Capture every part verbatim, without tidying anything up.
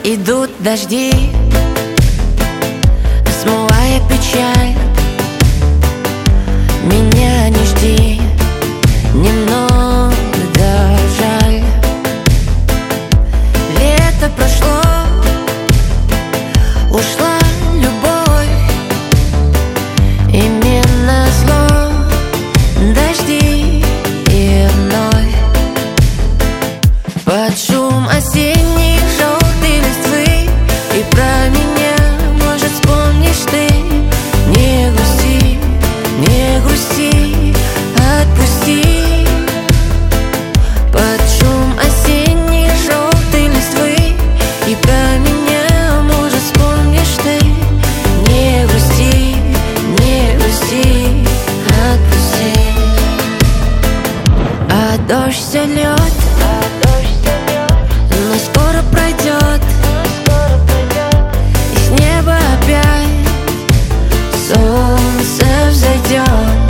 идут дожди, смывая печаль. Меня не жди, немного жаль. Лето прошло, ушла любовь, и назло дожди и вновь. Под шум осенних желтой листвы и про меня, может, вспомнишь ты. Не грусти, не грусти, отпусти. Под шум осенней желтой листвы и про меня, может, вспомнишь ты. Не грусти, не грусти, отпусти. А дождь все льет, но скоро пройдет, и с неба опять солнце взойдет.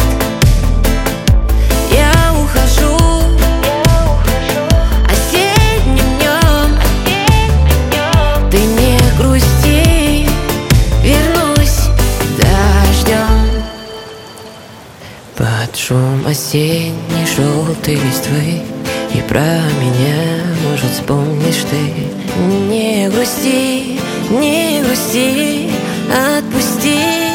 Я ухожу осенним днем, ты не грусти, вернусь дождем. Под шум осенней желтой листвы и про меня, может, вспомнишь ты. Не грусти, не грусти, отпусти.